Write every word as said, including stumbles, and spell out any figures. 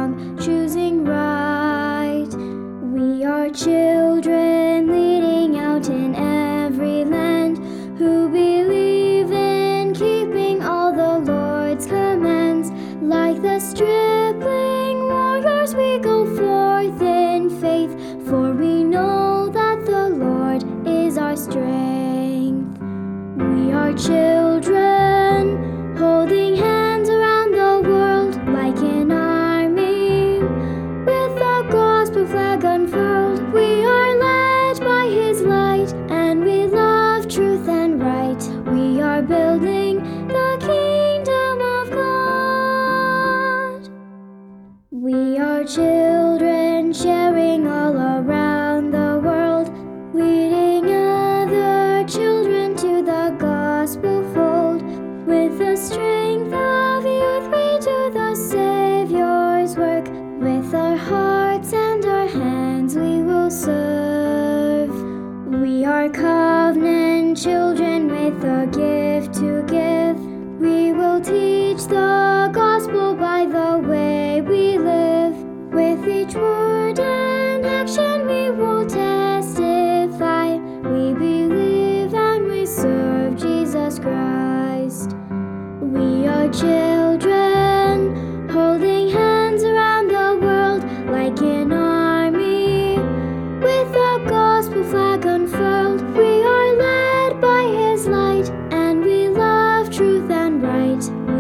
storm, choosing right. We are children leading out in every land, who believe in keeping all the Lord's commands. Like the stripling warriors we go forth in faith, for we know that the Lord is our strength. We are children, holding hands around the world like an army, with the gospel flag unfurled. We are led by His light, and we love truth and right. We are building the kingdom of God. We are children sharing all around the world, leading other children to the gospel fold. With the strength of youth we do the Savior's work. With our hearts and our hands we will serve. We are covenant children with a gift to give. We will teach the gospel by the way we live. With each word and action we will testify. We believe and we serve Jesus Christ. We are children, holding hands around the world like an army, with the gospel flag unfurled. We are led by His light, and we love truth and right.